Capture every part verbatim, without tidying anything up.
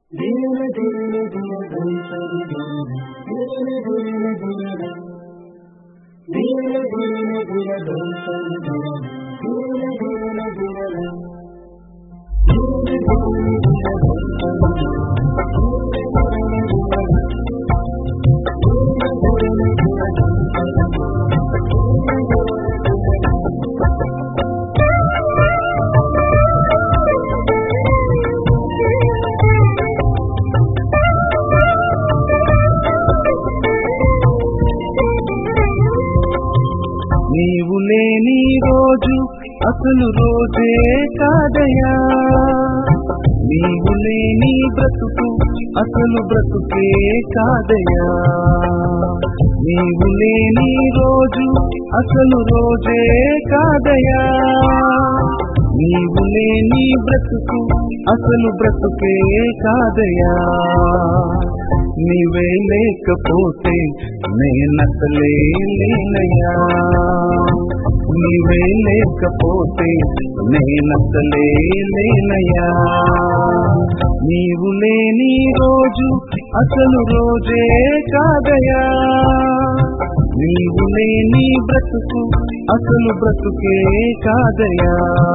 నీవు లేని రోజు అసలు రోజే కాదయా, నీవు లేని బ్రతుకు అసలు బ్రతుకే కాదయా, నీవు లేని రోజు అసలు రోజే కాదయా, నీవు లేని బ్రతుకు అసలు బ్రతుకే కాదయా, నీవే లేకపోతే నేనసలే లేనయ్యా, నీవే లేకపోతే నేనసలే లేనయ్యా, నీవు లేని రోజు అసలు రోజే కాదయా, నీవు లేని బ్రతుకు అసలు బ్రతుకే కాదయా.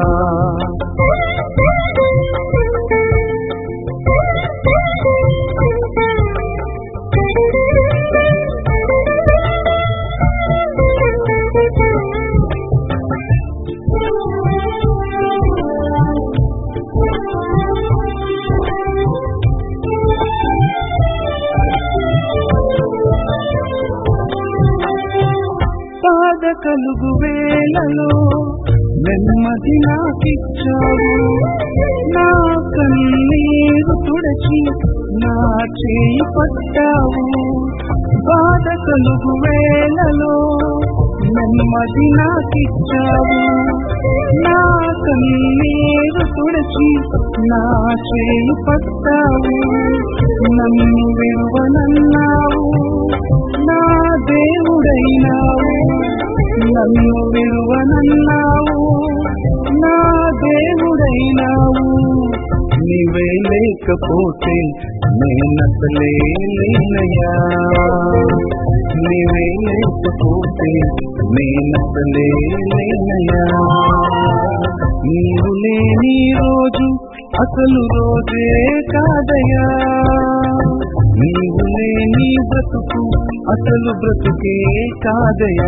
బాధ కలుగు వేళలో నెమ్మది నాకిచ్చావు, నా కన్నీరు తుడచి నా చేయి పట్టావు, బాధ కలుగు వేళలో నెమ్మది నాకిచ్చావు, నా కన్నీరు తుడచి నా చేయి పట్టావు, నన్ను విడువనన్నావు నా దేవుడైనావు, నన్ను విడువనన్నావు నా దేవుడైనావు, నీవే లేకపోతే నేనసలే లేనయ్యా, నీవే లేకపోతే నేనసలే లేనయ్యా, నీవు లేని రోజు అసలు రోజే కాదయా, నీవు లేని బ్రతుకు అసలు బ్రతుకే కాదయా.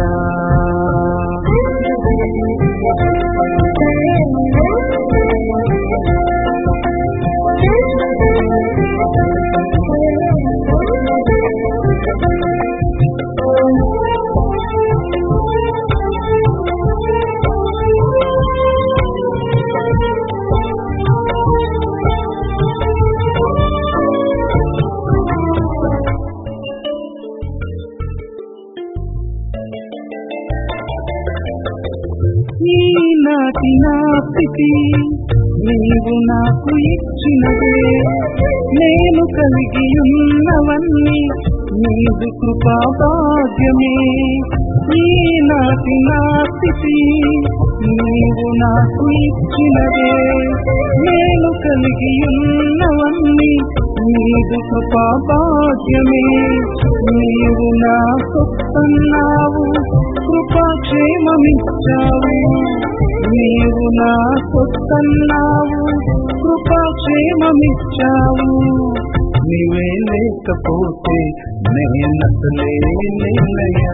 ఈనాటి నా స్థితి నీవు నాకు ఇచ్చినదే, నేను కలిగి ఉన్నవన్నీ నీదు కృపా భాగ్యమే, ఈనాటి నా స్థితి నీవు నాకు ఇచ్చినదే, నేను కలిగి ఉన్నవన్నీ నీదు కృపా భాగ్యమే, నీవు నా సొత్తన్నావు కృపాక్షేమమిచ్చావు, నీవు నా సొత్తన్నావు కృపాక్షేమమిచ్చావు, నీవే లేకపోతే నేనసలే లేనయ్యా,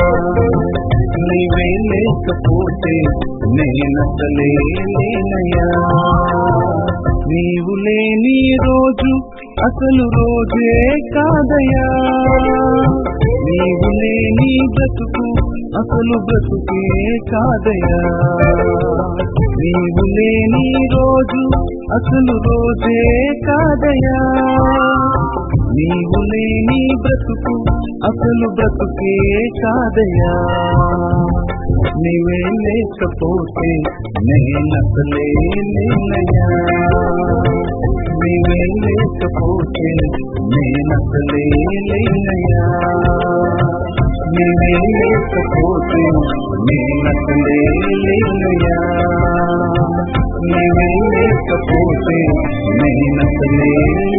నీవే లేకపోతే నేనసలే లేనయ్యా, నీవు లేని రోజు అసలు రోజే కాదయా, నీవు లేని బ్రతుకు అసలు బ్రతుకే కాదయా, నీవు లేని రోజు అసలు రోజే కాదయా, నీవు లేని బ్రతుకు అసలు బ్రతుకే కాదయా, నీవే లేకపోతే నేనసలే లేనయ్యా, నీవే లేకపోతే నేనసలే లేనయ్యా, నీవే లేకపోతే నేనసలే లేనయ్యా, నీవే లేకపోతే నేనసలే